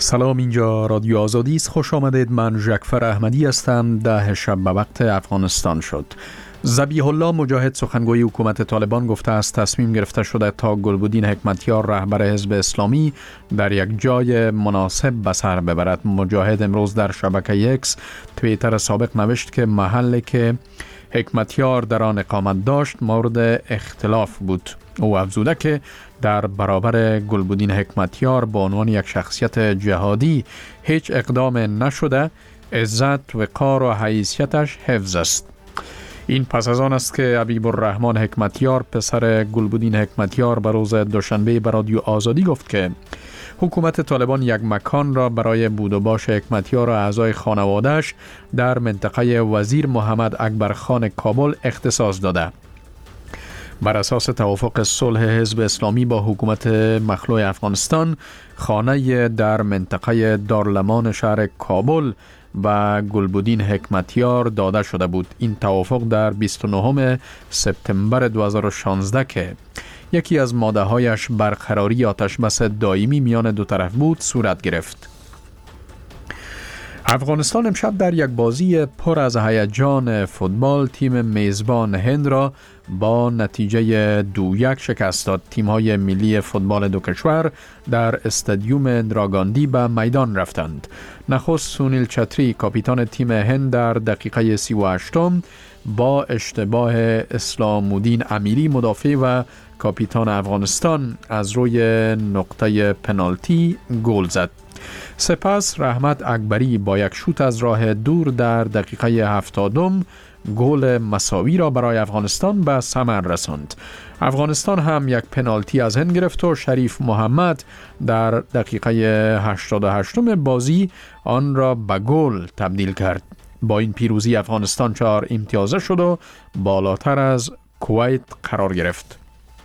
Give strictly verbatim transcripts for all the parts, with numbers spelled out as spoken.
سلام، اینجا رادیو آزادی است. خوش آمدید. من ژکفر احمدی هستم. ده شب به وقت افغانستان شد. ذبیح الله مجاهد سخنگوی حکومت طالبان گفته است تصمیم گرفته شده تا گلبدین حکمتیار رهبر حزب اسلامی در یک جای مناسب به سر ببرد. مجاهد امروز در شبکه اکس توییتر سابق نوشت که محلی که حکمتیار در آن اقامت داشت مورد اختلاف بود. او افزوده که در برابر گلبدین حکمتیار به عنوان یک شخصیت جهادی هیچ اقدام نشده، عزت، وقار و حیثیتش حفظ است. این پس از آن است که حبیب الرحمن حکمتیار پسر گلبدین حکمتیار به روز دوشنبه به رادیو آزادی گفت که حکومت طالبان یک مکان را برای بود و باش حکمتیار و اعضای خانواده‌اش در منطقه وزیر محمد اکبر خان کابل اختصاص داده. بر اساس توافق صلح حزب اسلامی با حکومت مخلوع افغانستان، خانه در منطقه دارالامان شهر کابل و گلبدین حکمتیار داده شده بود. این توافق در بیست و نهم سپتامبر دو هزار و شانزده که یکی از ماده‌هایش برقراری آتشبس دائمی میان دو طرف بود صورت گرفت. افغانستان امشب در یک بازی پر از هیجان فوتبال تیم میزبان هند را با نتیجه دو یک شکست داد. تیم‌های ملی فوتبال دو کشور در استادیوم اندراگاندی به میدان رفتند. نخست سونیل چتری کاپیتان تیم هند در دقیقه سی و هشتم با اشتباه اسلام الدین امیری مدافع و کاپیتان افغانستان از روی نقطه پنالتی گل زد. سپس رحمت اکبری با یک شوت از راه دور در دقیقه هفتادم گل مساوی را برای افغانستان به ثمر رساند. افغانستان هم یک پنالتی از هند گرفت و شریف محمد در دقیقه هشتاد و هشتم بازی آن را به گل تبدیل کرد. با این پیروزی افغانستان چهار امتیازه شد و بالاتر از کویت قرار گرفت.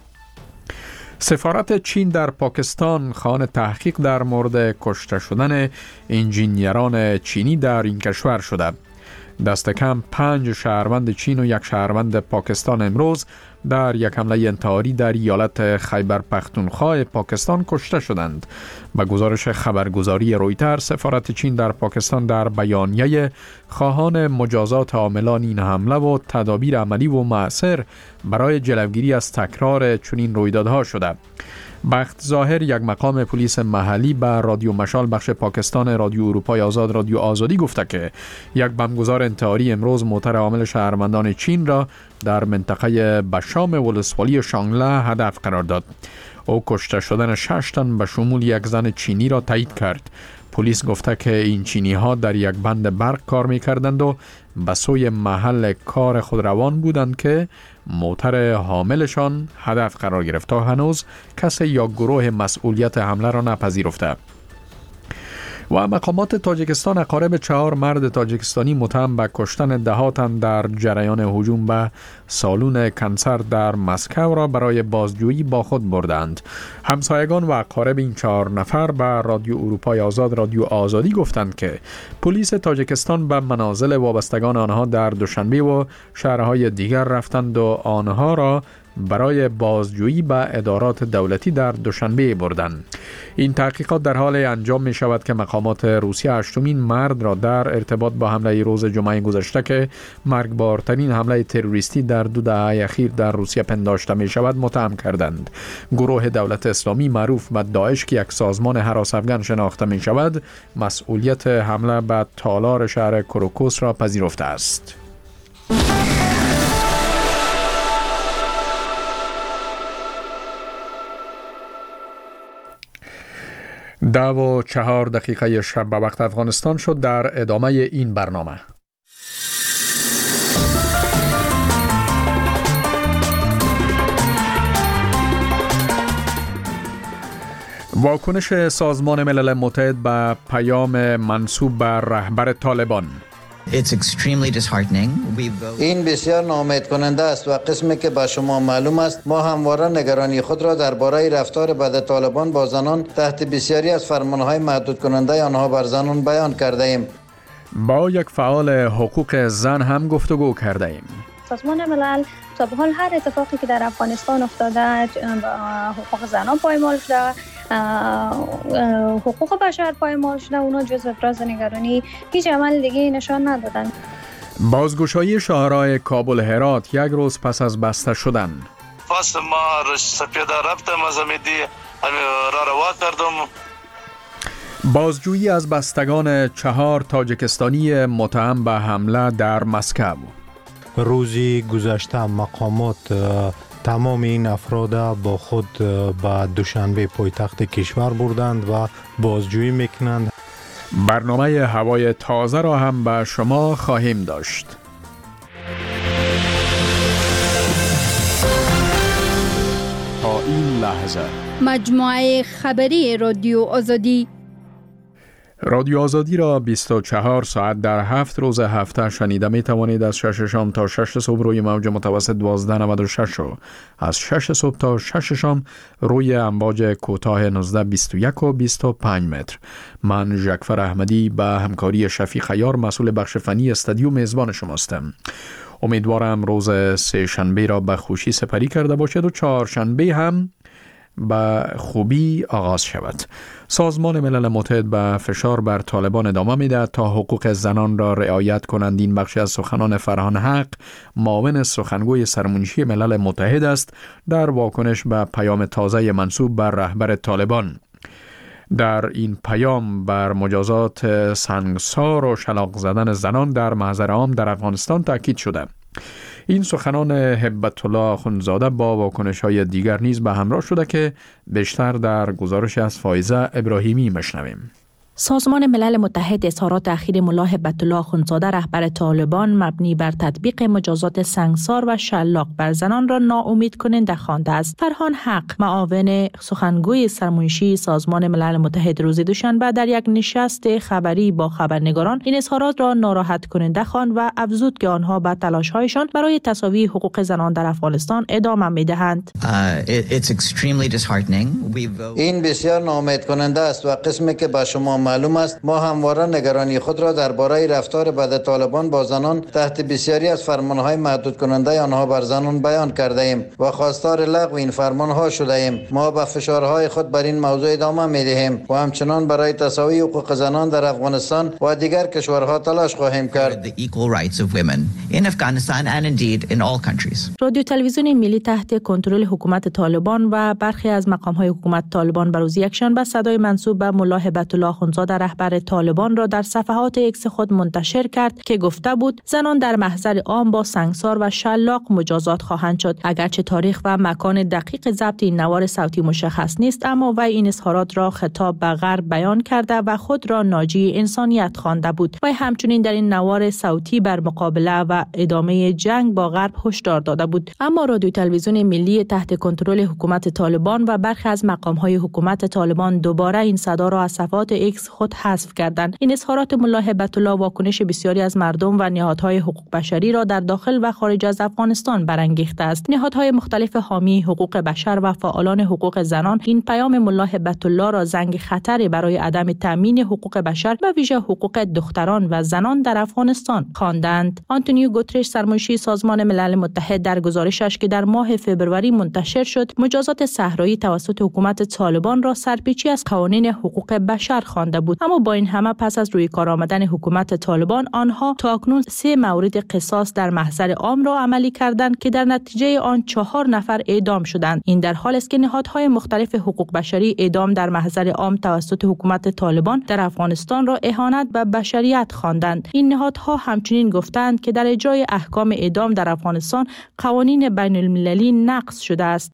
سفارت چین در پاکستان خواهان تحقیق در مورد کشته شدن انجینیران چینی در این کشور شده. دست کم پنج شهروند چین و یک شهروند پاکستان امروز در یک حمله انتحاری در ایالت خیبر پختونخوا پاکستان کشته شدند. به گزارش خبرگزاری رویتر، سفارت چین در پاکستان در بیانیه خواهان مجازات عاملان این حمله و تدابیر عملی و مؤثر برای جلوگیری از تکرار چنین رویدادها شده. بخت ظاهر، یک مقام پلیس محلی، به رادیو مشال بخش پاکستان رادیو اروپای آزاد رادیو آزادی گفته که یک بمبگذار انتحاری امروز موتر عامل شهروندان چین را در منطقه بشام ولسوالی شانگله هدف قرار داد. او کشته شدن شش تن به شمول یک زن چینی را تایید کرد. پلیس گفته که این چینی ها در یک بند برق کار می کردند و به سوی محل کار خود روان بودند که موتر حاملشان هدف قرار گرفت. تا هنوز کسی یا گروه مسئولیت حمله را نپذیرفته. و مقامات تاجیکستان اقارب چهار مرد تاجیکستانی متهم به کشتن ده تن در جریان هجوم به سالن کنسر در مسکو را برای بازجویی با خود بردند. همسایگان و اقارب این چهار نفر به رادیو اروپای آزاد رادیو آزادی گفتند که پلیس تاجیکستان به منازل وابستگان آنها در دوشنبه و شهرهای دیگر رفتند و آنها را برای بازجویی به ادارات دولتی در دوشنبه بردند. این تحقیقات در حال انجام می شود که مقامات روسیه هشتمین مرد را در ارتباط با حمله روز جمعه گذشته که مرگبارترین حمله تروریستی در دو دهه اخیر در روسیه پنداشته می شود متهم کردند. گروه دولت اسلامی معروف به داعش که یک سازمان هراس افغان شناخته می شود، مسئولیت حمله به تالار شهر کروکوس را پذیرفته است. ده و چهار دقیقه شب به وقت افغانستان شد. در ادامه این برنامه واکنش سازمان ملل متحد به پیام منسوب به رهبر طالبان. It's extremely disheartening. این بسیار ناامید کننده است و قسمی که به شما معلوم است ما همواره نگرانی خود را درباره رفتار بد طالبان با زنان تحت بسیاری از فرمانهای محدود کننده آنها بر زنان بیان کرده ایم. با یک فعال حقوق زن هم گفتگو کرده ایم. سازمان ملل تا به حال هر اتفاقی که در افغانستان افتاده حقوق زنان پایمال شده حقوق بشر پایمال شده، اونا جز ابراز نگرانی هیچ عمل دیگه نشان ندادن. بازگشایی شاهراه کابل هرات یک روز پس از بسته شدن. پس ما سپیده رفتم از امیدی را روا کردم. بازجویی از بستگان چهار تاجیکستانی متهم به حمله در مسکو. روزی گذشته مقامات تمام این افراد با خود به دوشنبه پایتخت کشور بردند و بازجویی میکنند. برنامه هوای تازه را هم به شما خواهیم داشت. تا این لحظه مجموعه خبری رادیو آزادی رادیو آزادی را بیست و چهار ساعت در هفت روز هفته شنیده می توانید. از شش شام تا شش صبح روی موج متوسط دوازده نود و شش و از شش صبح تا شش شام روی امواج کوتاه نوزده بیست و یک و بیست و پنج متر. من ژکفر احمدی به همکاری شفیق خیار مسئول بخش فنی استودیو میزبان شماستم. امیدوارم روز سه شنبه را به خوشی سپری کرده باشد و چهارشنبه هم به خوبی آغاز شود. سازمان ملل متحد به فشار بر طالبان ادامه می‌دهد تا حقوق زنان را رعایت کنند. این بخش از سخنان فرهان حق، معاون سخنگوی سرمنشی ملل متحد است، در واکنش به پیام تازه منسوب بر رهبر طالبان. در این پیام بر مجازات سنگسار و شلاق زدن زنان در محضر عام در افغانستان تاکید شده. این سخنان هبت الله آخوندزاده با واکنش‌های دیگر نیز به همراه شده که بیشتر در گزارش از فایزه ابراهیمی مشنویم. سازمان ملل متحد اظهارات اخیر ملا هبت الله آخوندزاده رهبر طالبان مبنی بر تطبیق مجازات سنگسار و شلاق بر زنان را ناامید کننده خوانده است. فرهان حق، معاون سخنگوی سرمنشی سازمان ملل متحد، روز دوشنبه در یک نشست خبری با خبرنگاران این اظهارات را ناراحت کننده خواند و افزود که آنها به تلاش‌هایشان برای تساوی حقوق زنان در افغانستان ادامه می‌دهند. این بسیار ناامید کننده است و قسمی که به شما معلوم است ما همواره نگرانی خود را درباره رفتار بد طالبان با زنان تحت بسیاری از فرمانهای محدود کننده آنها بر زنان بیان کرده ایم و خواستار لغو این فرمانها شده ایم. ما با فشارهای خود بر این موضوع ادامه می دهیم و همچنان برای تساوی حقوق زنان در افغانستان و دیگر کشورها تلاش خواهیم کرد. رادیو تلویزیون ملی تحت کنترل حکومت طالبان و برخی از مقام‌های حکومت طالبان بر روز یکشنبه صدای منسوب به ملا هبت الله آخوندزاده رهبر طالبان را در صفحات ایکس خود منتشر کرد که گفته بود زنان در محضر عام با سنگسار و شلاق مجازات خواهند شد. اگرچه تاریخ و مکان دقیق ضبط این نوار صوتی مشخص نیست، اما وی این اظهارات را خطاب به غرب بیان کرده و خود را ناجی انسانیت خوانده بود. وی همچنین در این نوار صوتی بر مقابله و ادامه جنگ با غرب هشدار داده بود. اما رادیو تلویزیون ملی تحت کنترل حکومت طالبان و برخی از مقام‌های حکومت طالبان دوباره این صدا را از صفحات ایکس خود حذف کردند. این اظهارات ملا هبت الله واکنش بسیاری از مردم و نهادهای حقوق بشری را در داخل و خارج از افغانستان برانگیخته است. نهادهای مختلف حامی حقوق بشر و فعالان حقوق زنان این پیام ملا هبت الله را زنگ خطری برای عدم تامین حقوق بشر و ویژه حقوق دختران و زنان در افغانستان خواندند. آنتونیو گوترش، سرمنشی سازمان ملل متحد، در گزارشش که در ماه فوریه منتشر شد، مجازات صحرایی توسط حکومت طالبان را سرپیچی از قوانین حقوق بشر خوانده بود. اما با این همه پس از روی کار آمدن حکومت طالبان، آنها تاکنون سه مورد قصاص در محضر عام را عملی کردند که در نتیجه آن چهار نفر اعدام شدند. این در حالی است که نهادهای مختلف حقوق بشری اعدام در محضر عام توسط حکومت طالبان در افغانستان را اهانت به بشریت خواندند. این نهادها همچنین گفتند که در اجرای احکام اعدام در افغانستان قوانین بین المللی نقض شده است.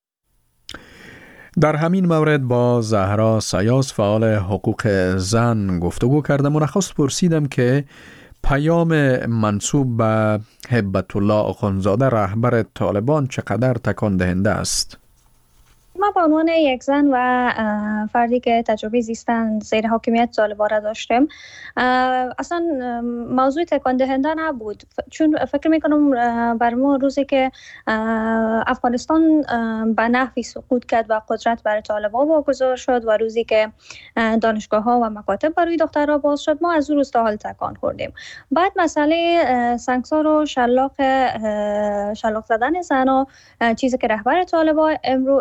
در همین مورد با زهرا سیاس، فعال حقوق زن، گفتگو کردم و نخست پرسیدم که پیام منسوب به هبت الله آخوندزاده رهبر طالبان چقدر تکان دهنده است. ما به عنوان یک زن و فردی که تجربه زیستن زیر حاکمیت طالبان را داشتیم، اصلا موضوع تکان دهنده نبود، چون فکر میکنم بر ما روزی که افغانستان به نحوی سقوط کرد و قدرت بر طالبان واگذار شد و روزی که دانشگاه ها و مکاتب برای دخترها باز شد، ما از اون روز تا حال تکان خوردیم. بعد مسئله سنگسار و شلاق شلاق زدن زنا، چیزی که رهبر طالبان امروز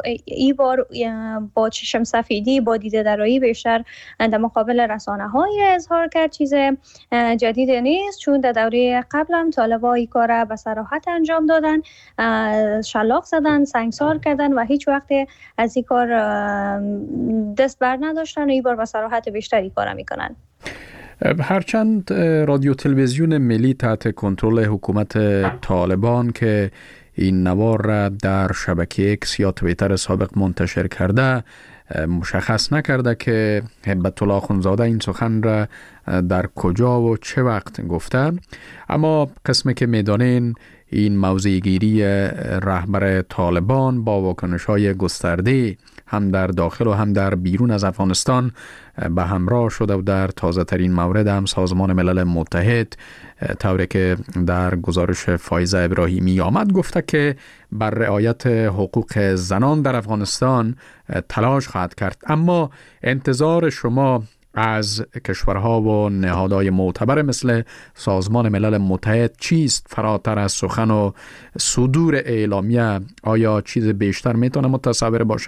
ای بار با چشم سفیدی با دیده درایی بیشتر در مقابل رسانه های اظهار کرد. چیز جدید نیست، چون در دوره قبل هم طالبان این کار به صراحت انجام دادن، شلاق زدن، سنگسار کردن و هیچ وقت از این کار دست بر نداشتن و این بار به صراحت بیشتری کار میکنن. هرچند رادیو تلویزیون ملی تحت کنترل حکومت طالبان که این نوار را در شبکه اکس یا توییتر سابق منتشر کرده مشخص نکرده که هبت الله اخوندزاده این سخن را در کجا و چه وقت گفته، اما قسمی که میدانین این موضع گیری رهبر طالبان با واکنش‌های گسترده هم در داخل و هم در بیرون از افغانستان به همراه شده و در تازه ترین مورد هم سازمان ملل متحد طوری که در گزارش فایزه ابراهیمی آمد گفته که بر رعایت حقوق زنان در افغانستان تلاش خواهد کرد. اما انتظار شما از کشورها و نهادهای معتبر مثل سازمان ملل متحد چیست فراتر از سخن و صدور اعلامیه؟ آیا چیز بیشتر میتونه متصور باشه؟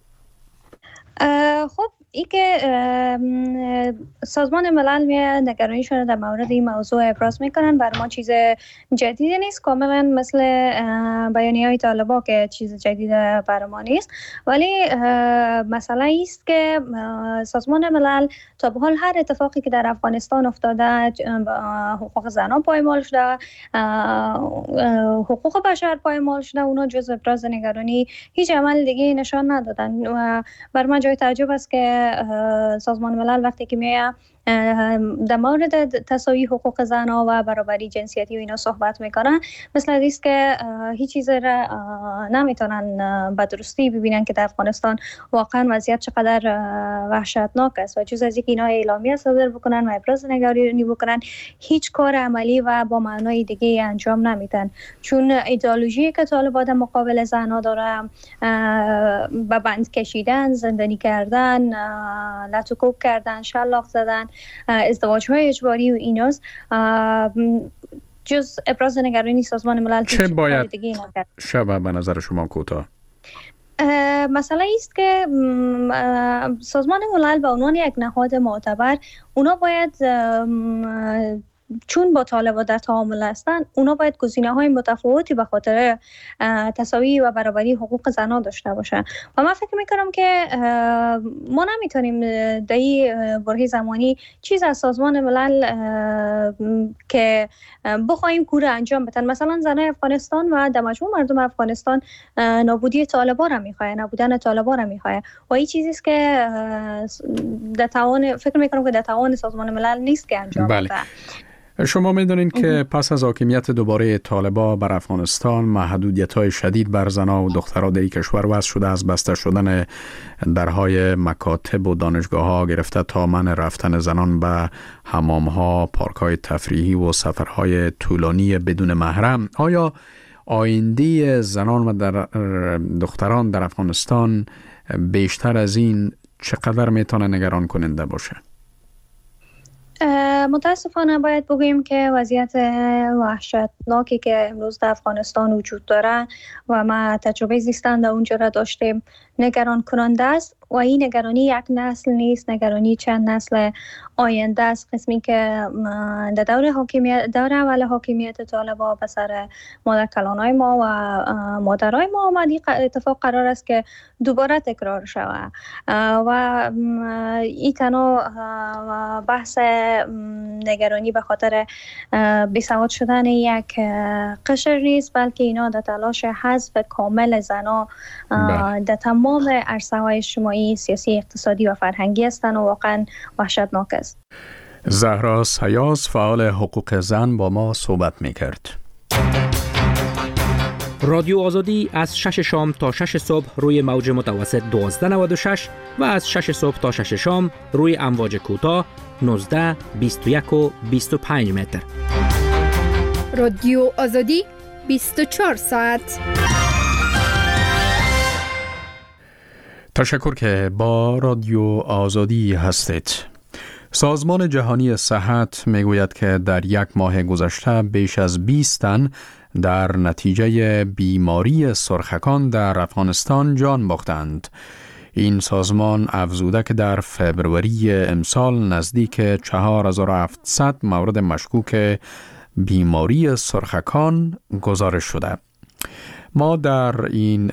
خب ای که سازمان ملل نگرانیشون در مورد این موضوع ابراز میکنن بر ما چیز جدیدی نیست، کاملا مثل بیانیه های طالبان که چیز جدید بر ما نیست، ولی مسئله است که سازمان ملل تا به حال هر اتفاقی که در افغانستان افتاده، حقوق زنان پایمال شده، حقوق بشر پایمال شده، اونا جز ابراز نگرانی هیچ عمل دیگه نشان ندادن. و بر من جای تعجب است که سازمان ملل وقتی که میاد در مورد تساوی حقوق زنان و برابری جنسیتی و اینا صحبت میکنن، مثل است که هیچ چیز را نمیتونن به درستی ببینن که در افغانستان واقعا وضعیت چقدر وحشتناک است و جز از اینکه اینا اعلامیه صادر بکنن و ابراز نگرانی بکنن، هیچ کار عملی و با معنای دیگه انجام نمیدن. چون ایدئولوژی که طالبان در مقابل زنان داره، به بند کشیدن، زندانی کردن، لطوکوب کردن، شلاق زدن، ازدواج های اجباری و ایناست، جز ابراز نگرانی سازمان ملل چه باید شبه به نظر شما کوتاه؟ مسئله است که سازمان ملل به عنوان یک نهاد معتبر، اونا باید چون با طالبان در تعامل هستن، اونا باید گزینه‌های متفاوتی به خاطر تساوی و برابری حقوق زنان داشته باشن و من فکر میکنم که ما نمیتونیم در این برهه زمانی چیز از سازمان ملل که بخوایم کور انجام بدن. مثلا زنای افغانستان و در مجموع مردم افغانستان نابودی طالبان را میخواه، نابودن طالبان را میخواه و این چیزی است که در توان، فکر میکنم که در توان سازمان ملل نیست که انجام بده. شما میدونین که پس از حاکمیت دوباره طالبان بر افغانستان، محدودیت‌های شدید بر زنان و دخترها در کشور وضع شده، از بسته شدن درهای مکاتب و دانشگاه‌ها گرفته تا منع رفتن زنان به حمام‌ها، پارک‌های تفریحی و سفرهای طولانی بدون محرم. آیا آینده زنان و در دختران در افغانستان بیشتر از این چقدر میتونه نگران کننده باشه؟ متاسفانه باید بگوییم که وضعیت وحشتناکی که امروز در افغانستان وجود داره و ما تجربه زیستن در اونجا را داشتیم نگران کننده است و این نگرانی یک نسل نیست، نگرانی چند نسل آینده است. قسمی که در دور حاکمیت، دور اول حاکمیت طالبان به سر مادر کلانای ما و مادرای ما آمد، اتفاق قرار است که دوباره تکرار شود و این تنها بحث نگرانی به خاطر بیسواد شدن یک قشر نیست، بلکه اینا در تلاش حذف کامل زنا در تمام عرصه‌های اجتماعی، سیاسی، اقتصادی و فرهنگی هستند و واقعا وحشتناک است. زهرا سیاس، فعال حقوق زن، با ما صحبت می‌کرد. رادیو آزادی از شش شام تا شش صبح روی موج متوسط دوازده نود و شش و از شش صبح تا شش شام روی امواج کوتاه نوزده، بیست و یک و بیست و پنج متر. رادیو آزادی بیست و چهار ساعت. تشکر که با رادیو آزادی هستید. سازمان جهانی صحت میگوید که در یک ماه گذشته بیش از بیست تن در نتیجه بیماری سرخکان در افغانستان جان باختند. این سازمان افزوده که در فبروری امسال نزدیک چهار هزار و هفتصد مورد مشکوک بیماری سرخکان گزارش شده. ما در این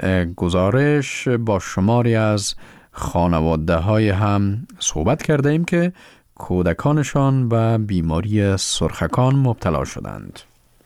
گزارش با شماری از خانواده های هم صحبت کرده ایم که کودکانشان به بیماری سرخکان مبتلا شدند.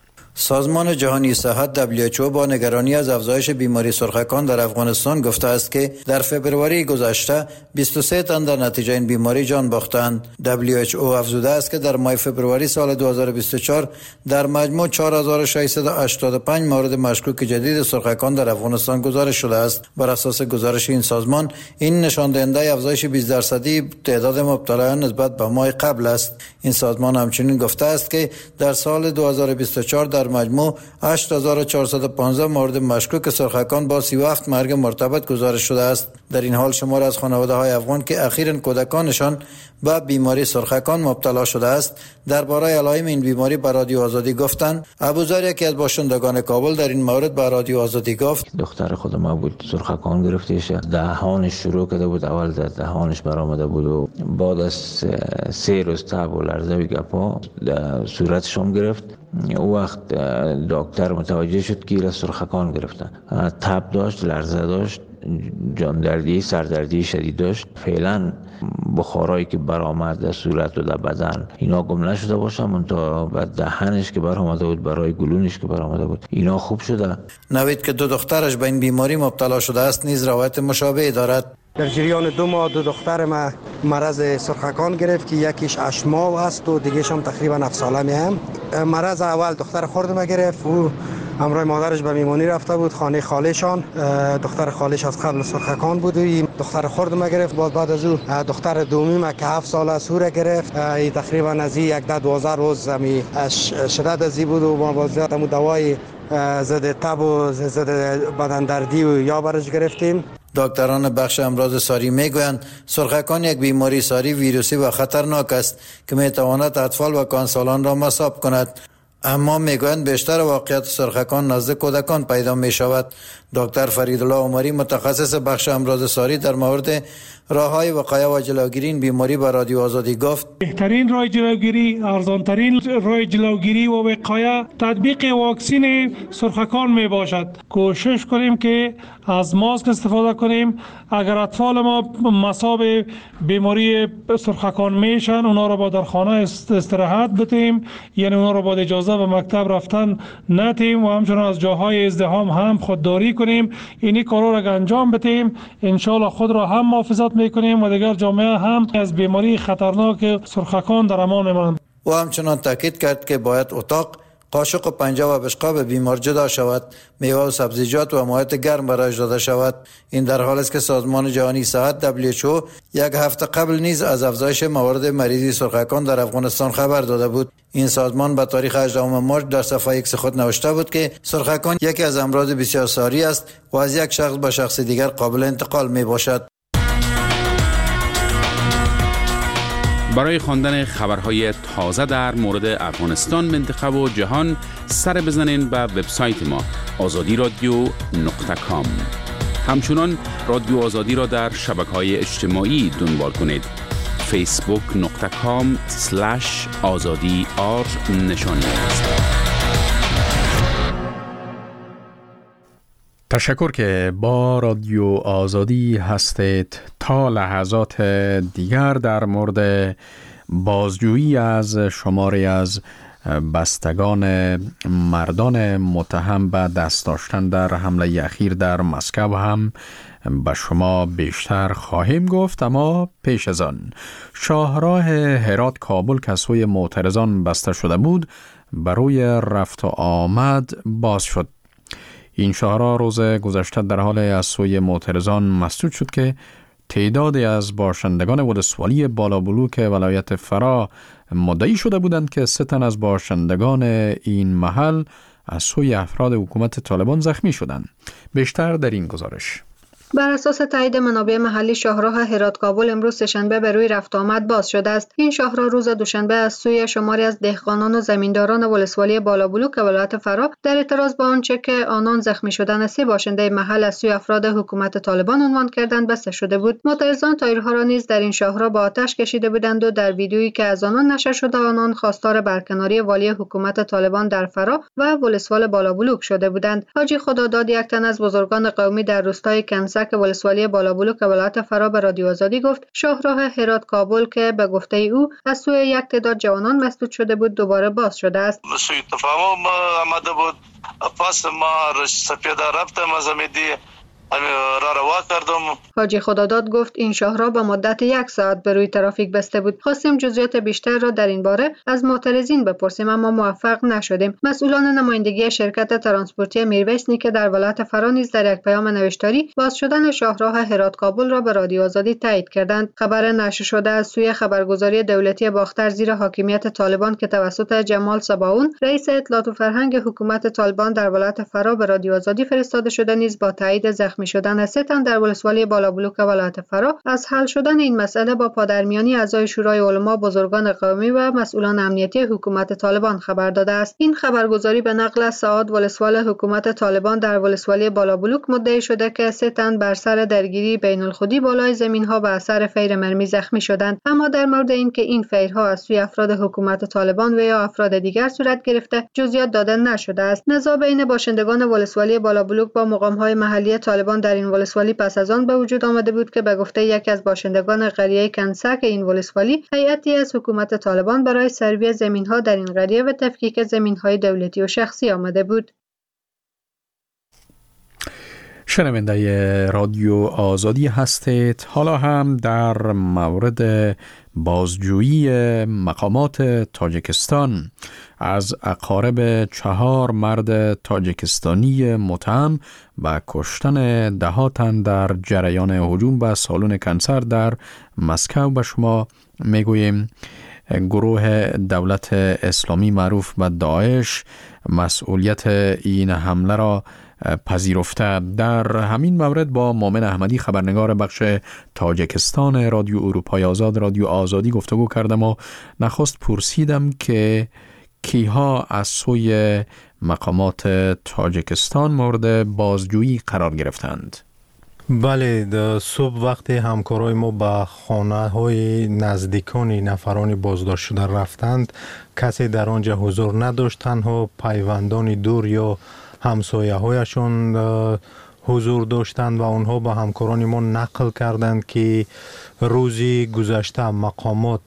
سازمان جهانی صحت دبلیو اچ او با نگرانی از افزایش بیماری سرخکان در افغانستان گفته است که در فبروری گذشته بیست و سه تن در نتیجه این بیماری جان باختند. دبلیو اچ او افزوده است که در ماه فبروری سال دو هزار و بیست و چهار در مجموع چهار هزار و ششصد و هشتاد و پنج مورد مشکوک جدید سرخکان در افغانستان گزارش شده است. بر اساس گزارش این سازمان، این نشان دهنده افزایش بیست درصدی تعداد مبتلایان نسبت به ماه قبل است. این سازمان همچنین گفته است که در سال دو هزار و بیست و چهار در مجموع هشت هزار و چهارصد و پانزده مورد مشکوک سرخکان با سی و هفت مرگ مرتبط گزارش شده است. در این حال شمار از خانواده های افغان که اخیراً کودکانشان به بیماری سرخکان مبتلا شده است درباره علائم این بیماری به رادیو آزادی گفتند. ابوذر، یکی از باشندگان کابل، در این مورد به رادیو آزادی گفت: دختر خود ما بود سرخکان گرفتهش، دهانش شروع کرده بود، اول در دهانش برآمده بود و بعد از سه روز تب و لرزه و گپا صورتش هم گرفت. او وقت دکتر متوجه شد که سرخکان گرفته، تب داشت، لرزه داشت، جاندردی، سردردی شدید داشت. فعلا بخارایی که برآمد در صورت و در بدن اینا گم نشده باشه، منتها بعد دهنش که برآمده بود، برای گلونش که برآمده بود، اینا خوب شده. نوید که دو دخترش به این بیماری مبتلا شده است نیز روایت مشابه دارد. در جریان دو ماه دو دختر ما مرض سرخکان گرفت که یکیش هشت ماه است و دیگه‌ش هم تقریبا هفت ساله هم. مرض اول دختر خرد ما گرفت، او همراه مادرش به میمونی رفته بود خانه خالشان. دختر خالش از قبل سرخکان بود و این دختر خرد ما گرفت. بعد بعد از او دختر دومی ما که هفت ساله است او را گرفت. ای تقریبا از یک ده دوازده روز می شدت ازی بود و ما باز دادم دوای ضد تب و ضد بدن دردی و یا برش گرفتیم. دکتران بخش امراض ساری میگویند سرخکان یک بیماری ساری ویروسی و خطرناک است که میتواند اطفال و کانسالان را مصاب کند. اما میگویند بیشتر واقعیت سرخکان نزد کودکان پیدا می شود. دکتر فریدالله عمری، متخصص بخش امراض ساری، در مورد راه‌های وقایه و جلوگیری این بیماری به رادیو آزادی گفت: بهترین راه جلوگیری، ارزانترین راه جلوگیری و وقایه تطبیق واکسن سرخکان می باشد. کوشش کنیم که از ماسک استفاده کنیم. اگر اطفال ما مصاب بیماری سرخکان میشن، اونا را با در خانه استراحت بدیم، یعنی اونا را با اجازه به مکتب رفتن ندیم و همچنین از جاهای ازدحام هم خودداری کنیم. اینی کارا را انجام بدیم، ان شاء الله خود را هم محافظت میکنیم و دیگر جامعه هم از بیماری خطرناک سرخکان در امان میمانند. و همچنان تاکید کرد که باید اتاق، قاشق و پنجه و بشقاب بیمار جدا شود، میوه و سبزیجات و مواد گرم برایش داده شود. این در حالی است که سازمان جهانی صحت دبلیو اچ او یک هفته قبل نیز از افزایش موارد مریضی سرخکان در افغانستان خبر داده بود. این سازمان به تاریخ هجدهم مارس در صفحه ایکس خود نوشته بود که سرخکان یکی از امراض بسیار ساری است و از یک شخص به شخص دیگر قابل انتقال می باشد. برای خواندن خبرهای تازه در مورد افغانستان، منطقه و جهان سر بزنین به وبسایت ما آزادی رادیو نقطه کام. همچنان رادیو آزادی را در شبکه‌های اجتماعی دنبال کنید. فیسبوک نقطه کام سلش آزادی آر نشانی است. تشکر که با رادیو آزادی هستید. تا لحظات دیگر در مورد بازجویی از شماری از بستگان مردان متهم به دست داشتن در حمله اخیر در مسکو هم به شما بیشتر خواهیم گفت. اما پیش از آن، شاهراه هرات کابل که سوی معترضان بسته شده بود برای رفت و آمد باز شد. این شاهراه روز گذشته در حال از سوی معترضان مسدود شد که تعدادی از باشندگان ولسوالی بالابلوک ولایت فرا مدعی شده بودند که سه تن از باشندگان این محل از سوی افراد حکومت طالبان زخمی شدند. بیشتر در این گزارش. بر اساس تایید منابع محلی شاهراه هرات کابل امروز سه‌شنبه به روی رفت آمد باز شده است. این شاهراه روز دوشنبه از سوی شماری از دهقانان و زمینداران ولسوالی بالابلوک ولایت فرا در اعتراض به آنچه که آنان زخمی شدن سه باشنده محل از سوی افراد حکومت طالبان عنوان کردند بسته شده بود. معترضان تایرها را نیز در این شاهراه با آتش کشیده بودند و در ویدیویی که از آنان نشر شده آنان خواستار برکناری والی حکومت طالبان در فرا و ولسوال بالابلوک شده بودند. حاجی خداداد یک تن از بزرگان قومی در روستای کنسک ولسوالی بالابلوک ولایت فرا به رادیو آزادی گفت شاهراه هرات کابل که به گفته او از سوی یک تعداد جوانان مسدود شده بود دوباره باز شده است. سوی تفاهم آمده بود. پس ما سپیده رفتم از امیدی را روا کردم. حاجی خداداد گفت این شاهراه به مدت یک ساعت به روی ترافیک بسته بود. خواستیم جزئیات بیشتر را در این باره از معترضین بپرسیم اما موفق نشدیم. مسئولان نمایندگی شرکت ترانسپورتی میرویس که در ولایت فرا نیز در یک پیام نوشتاری باز شدن شاهراه هرات کابل را به رادیو آزادی تایید کردند. خبر نشر شده از سوی خبرگزاری دولتی باختر زیر حاکمیت طالبان که توسط جمال صباون رئیس اطلاعات و فرهنگ حکومت طالبان در ولایت فرا به رادیو آزادی فرستاده شده نیز با تایید زخمی شدن سه تن در ولسوالی بالابلوک ولایت فرا از حل شدن این مسئله با پادرمیانی اعضای شورای علما، بزرگان قومی و مسئولان امنیتی حکومت طالبان خبر داده است. این خبرگزاری به نقل از سعاد ولسوال حکومت طالبان در ولسوالی بالابلوک مدعی شده که سه تن بر سر درگیری بین الخودی بالای زمین‌ها به اثر فیر مرمی زخمی شدند. اما در مورد اینکه این فیرها از سوی افراد حکومت طالبان و یا افراد دیگر صورت گرفته جزئیات داده نشده است. نزاع بین باشندگان ولسوالی بالابلوک با مقام‌های محلی طالبان در این ولسوالی پس از آن به وجود آمده بود که به گفته یکی از باشندگان قریه کنسک این ولسوالی هیئتی از حکومت طالبان برای سروی زمین‌ها در این قریه و تفکیک زمین‌های دولتی و شخصی آمده بود. شنونده رادیو آزادی هستید. حالا هم در مورد بازجویی مقامات تاجیکستان از اقارب چهار مرد تاجیکستانی متهم و کشتن ده تن در جریان هجوم به سالن کنسر در مسکو به شما میگوییم. گروه دولت اسلامی معروف به داعش مسئولیت این حمله را پذیرفته. در همین مورد با مومن احمدی خبرنگار بخش تاجیکستان رادیو اروپای آزاد رادیو آزادی گفتگو کردم و نخست پرسیدم که کیها از سوی مقامات تاجیکستان مورد بازجویی قرار گرفتند. بله، صبح وقتی همکارای ما به خانه های نزدیکان نفران بازداشت شده رفتند کسی در آنجا حضور نداشت، تنها پیوندان دور یا همسایه هایشون حضور داشتند و آنها با همکاران ما نقل کردند که روزی گذشته مقامات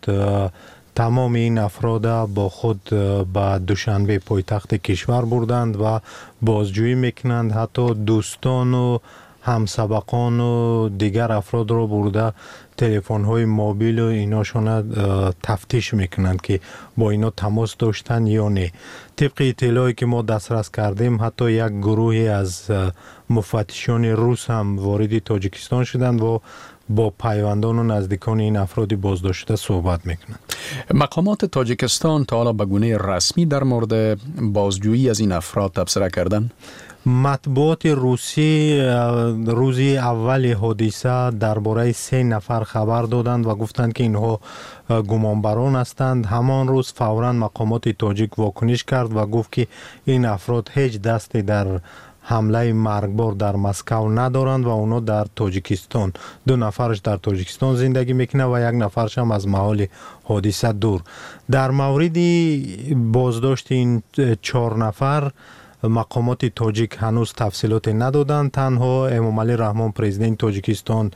تمام این افراد با خود به دوشنبه پایتخت کشور بردند و بازجویی میکنند. حتی دوستان و همسبقان و دیگر افراد را برده تلفن های موبیل و ایناشون تفتیش میکنند که با اینا تماس داشتن یا نه. طبق اطلاعی که ما دسترس کردیم حتی یک گروهی از مفتشان روس هم وارد تاجیکستان شدند و با پیوندان و نزدیکان این افرادی بازداشت شده صحبت میکنند. مقامات تاجیکستان تا حالا به گونه رسمی در مورد بازجویی از این افراد تبصره کردند؟ مطبوعات روسی روزی اول حادثه درباره سه نفر خبر دادند و گفتند که اینها گمانبران هستند. همان روز فوراً مقامات تاجیک واکنش کرد و گفت که این افراد هیچ دستی در حمله مرگبار در مسکو ندارند و اونا در تاجیکستان، دو نفرش در تاجیکستان زندگی میکنه و یک نفرش هم از محل حادثه دور. در مورد بازداشت این چهار نفر مقامات تاجیک هنوز تفصیلات ندادند. تنها امامعلی رحمان پرزیدنت تاجیکستان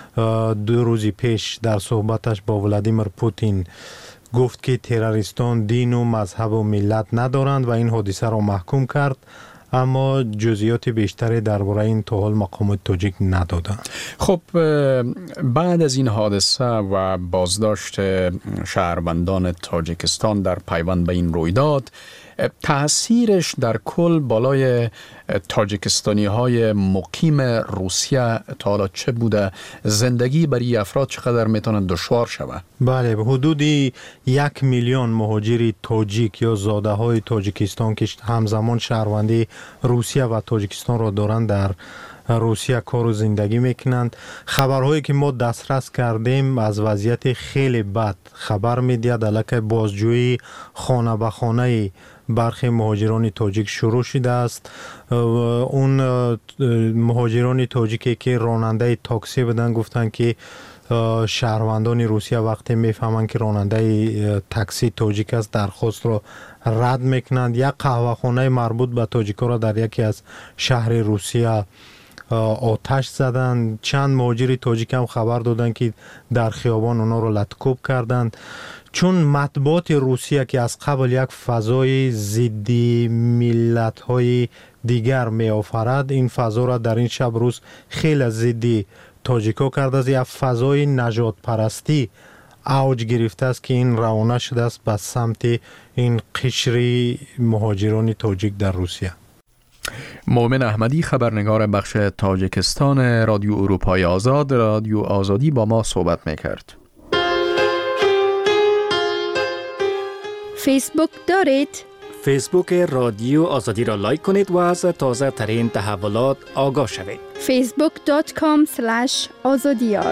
دو روز پیش در صحبتش با ولادیمیر پوتین گفت که تروریستان دین و مذهب و ملت ندارند و این حادثه را محکوم کرد، اما جزئیات بیشتری درباره این تا حال مقامات تاجیک ندادند. خب بعد از این حادثه و بازداشت شهروندان تاجیکستان در پیوند به این رویداد تأثیرش در کل بالای تاجیکستانی های مقیم روسیه تا حالا چه بوده؟ زندگی برای افراد چقدر میتونن دشوار شود؟ بله، حدود یک میلیون مهاجر تاجیک یا زاده های تاجیکستان که همزمان شهروندی روسیه و تاجیکستان را دارند در روسیه کار و زندگی میکنند. خبرهایی که ما دسترس کردیم از وضعیت خیلی بد خبر میدهد. البته بازجویی خانه به خانه برخی مهاجران تاجیک شروع شده است. اون مهاجران تاجیکی که راننده تاکسی بودن گفتن که شهروندان روسیه وقتی میفهمند که راننده تاکسی تاجیک است درخواست را رد میکنند. یک قهوه‌خانه مربوط به تاجیکا را در یکی از شهر روسیه آتش زدند. چند مهاجر تاجیک هم خبر دادند که در خیابان اونا رو لطکوب کردند. چون مطبوعات روسیه که از قبل یک فضای ضدی ملت‌های دیگر می آفرد، این فضا را در این شب روز خیلی ضدی تاجیکا کرده است. یک فضای نجات پرستی اوج گرفته است که این روانه شده است به سمت این قشری مهاجران تاجیک در روسیه. مومن احمدی، خبرنگار بخش تاجیکستان رادیو اروپای آزاد، رادیو آزادی با ما صحبت میکرد. فیسبوک دارید؟ فیسبوک رادیو آزادی را لایک کنید و از تازه ترین تحولات آگاه شوید. فیسبوک دات کام اسلش آزادیار.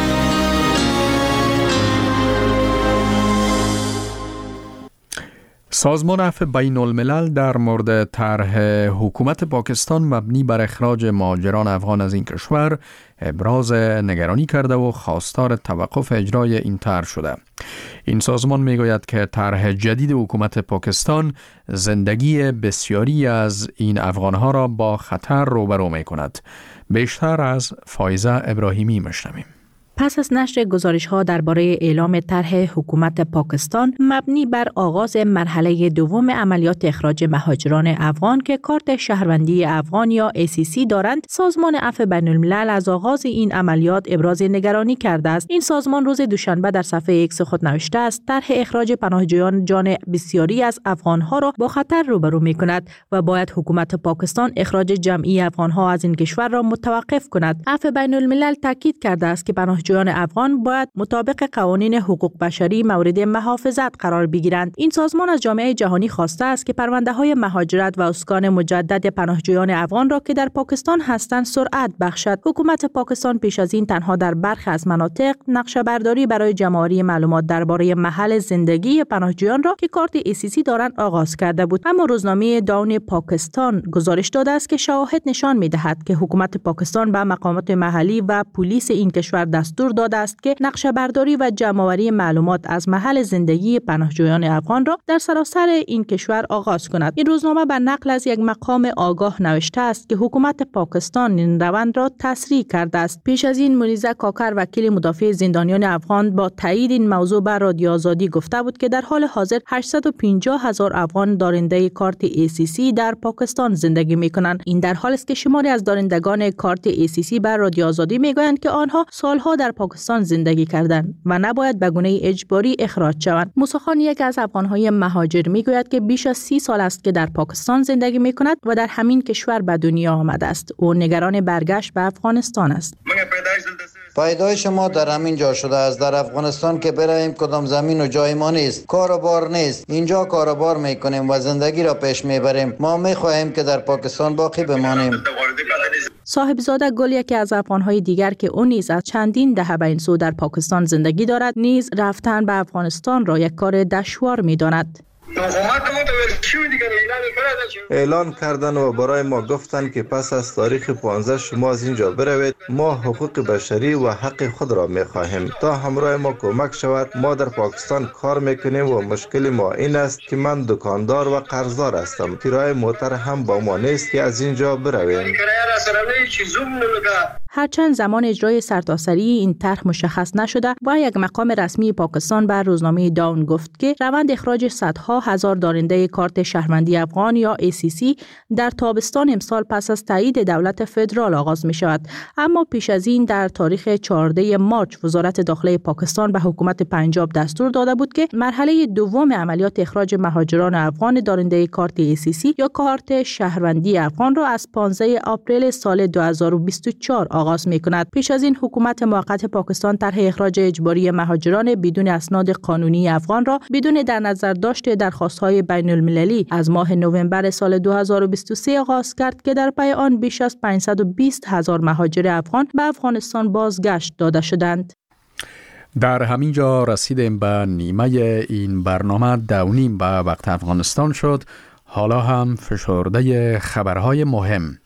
سازمان عفو بین الملل در مورد طرح حکومت پاکستان مبنی بر اخراج مهاجران افغان از این کشور ابراز نگرانی کرده و خواستار توقف اجرای این طرح شده. این سازمان میگوید که طرح جدید حکومت پاکستان زندگی بسیاری از این افغانها را با خطر روبرو میکند. بیشتر از فایزه ابراهیمی میشنویم. پس از نشر گزارش‌ها درباره اعلام طرح حکومت پاکستان مبنی بر آغاز مرحله دوم عملیات اخراج مهاجران افغان که کارت شهروندی افغان یا ای سی سی دارند، سازمان عفو بین الملل از آغاز این عملیات ابراز نگرانی کرده است. این سازمان روز دوشنبه در صفحه ایکس خود نوشته است طرح اخراج پناهجویان جان بسیاری از افغان‌ها را با خطر روبرو می‌کند و باید حکومت پاکستان اخراج جمعی افغان‌ها از این کشور را متوقف کند. عفو بین الملل تاکید کرده است که پناهجویان افغان باید مطابق قوانین حقوق بشری مورد محافظت قرار بگیرند. این سازمان از جامعه جهانی خواسته است که پرونده‌های مهاجرت و اسکان مجدد پناهجویان افغان را که در پاکستان هستند سرعت بخشد. حکومت پاکستان پیش از این تنها در برخی از مناطق نقشه برداری برای جمع‌آوری معلومات درباره محل زندگی پناهجویان را که کارت ای سی سی دارند آغاز کرده بود. اما روزنامه داون پاکستان گزارش داده است که شواهد نشان می‌دهد که حکومت پاکستان به مقامات محلی و پلیس این کشور دستور داده است که نقشه برداری و جمع‌آوری معلومات از محل زندگی پناهجویان افغان را در سراسر این کشور آغاز کند. این روزنامه بر نقل از یک مقام آگاه نوشته است که حکومت پاکستان این روند را تسریع کرده است. پیش از این منیزه کاکر، وکیل مدافع زندانیان افغان، با تایید این موضوع بر رادیو آزادی گفته بود که در حال حاضر هشتصد و پنجاه هزار افغان دارنده کارت ای سی سی در پاکستان زندگی می‌کنند. این در حالی است که شماری از دارندگان کارت ای سی سی بر رادیو آزادی می‌گویند که آنها سالها در پاکستان زندگی کردند و نباید به گونه اجباری اخراج شوند. موسی خان، یک از افغان‌های مهاجر، میگوید که بیش از سی سال است که در پاکستان زندگی می‌کند و در همین کشور به دنیا آمده است. او نگران برگشت به افغانستان است. پیدایش ما در همین جا شده است. در افغانستان که براییم کدام زمین و جای ما نیست، کار و بار نیست. اینجا کار و بار میکنیم و زندگی را پیش میبریم. ما میخواهیم که در پاکستان باقی بمانیم. صاحبزاده گل، یکی از افغان‌های دیگر که او نیز از چندین دهه به این سو در پاکستان زندگی دارد، نیز رفتن به افغانستان را یک کار دشوار می‌داند. اعلان کردن و برای ما گفتن که پس از تاریخ پانزده شما از اینجا بروید. ما حقوق بشری و حق خود را می‌خواهیم تا همراه ما کمک شود. ما در پاکستان کار میکنیم و مشکل ما این است که من دکاندار و قرضدار هستم. کرایه موتر هم با ما نیست که از اینجا برویم. هرچند زمان اجرای سرتاسری این طرح مشخص نشده و یک مقام رسمی پاکستان بر روزنامه داون گفت که روند اخراج صدها هزار دارنده کارت شهروندی افغان یا ای سی سی در تابستان امسال پس از تایید دولت فدرال آغاز می شود. اما پیش از این در تاریخ چهاردهم مارس وزارت داخله پاکستان به حکومت پنجاب دستور داده بود که مرحله دوم عملیات اخراج مهاجران افغان دارنده کارت ای سی سی یا کارت شهروندی افغان را از پانزدهم آپریل سال دو هزار و بیست و چهار آغاز می کند. پیش از این حکومت موقت پاکستان طرح اخراج اجباری مهاجران بدون اسناد قانونی افغان را بدون در نظر داشت درخواست‌های بین المللی از ماه نوامبر سال دو هزار و بیست و سه آغاز کرد که در پی آن بیش از پانصد و بیست هزار مهاجر افغان به افغانستان بازگشت داده شدند. در همین جا رسیدیم به نیمه این برنامه دو نیم به وقت افغانستان شد. حالا هم فشرده خبرهای مهم.